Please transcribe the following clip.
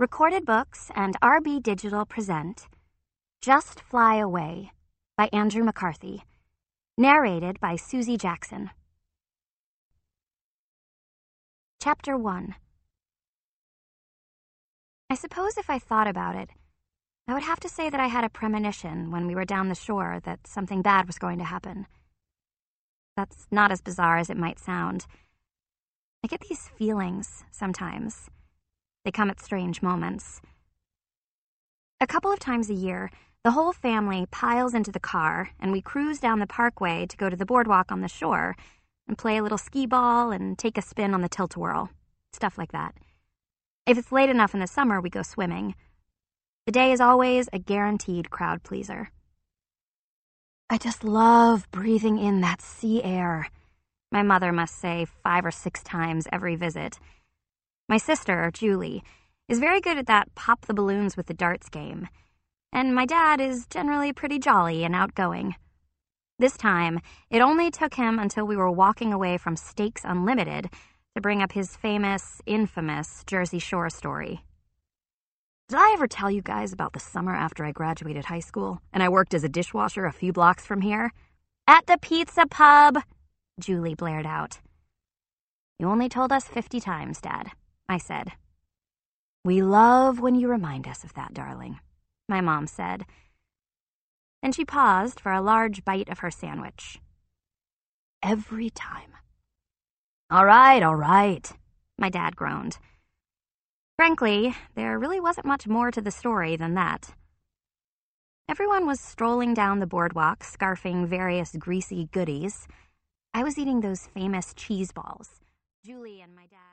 Recorded Books and RB Digital present Just Fly Away by Andrew McCarthy. Narrated by Susie Jackson. Chapter 1. I suppose if I thought about it, I would have to say that I had a premonition when we were down the shore that something bad was going to happen. That's not as bizarre as it might sound. I get these feelings sometimes. They come at strange moments. A couple of times a year, the whole family piles into the car and we cruise down the parkway to go to the boardwalk on the shore and play a little skee ball and take a spin on the tilt-a-whirl, stuff like that. If it's late enough in the summer, we go swimming. The day is always a guaranteed crowd pleaser. I just love breathing in that sea air, my mother must say 5 or 6 times every visit. My sister, Julie, is very good at that pop the balloons with the darts game, and my dad is generally pretty jolly and outgoing. This time, it only took him until we were walking away from Steaks Unlimited to bring up his infamous Jersey Shore story. Did I ever tell you guys about the summer after I graduated high school and I worked as a dishwasher a few blocks from here? At the pizza pub, Julie blared out. You only told us 50 times, Dad, I said. We love when you remind us of that, darling, my mom said. Then she paused for a large bite of her sandwich. Every time. All right, my dad groaned. Frankly, there really wasn't much more to the story than that. Everyone was strolling down the boardwalk, scarfing various greasy goodies. I was eating those famous cheese balls. Julie and my dad...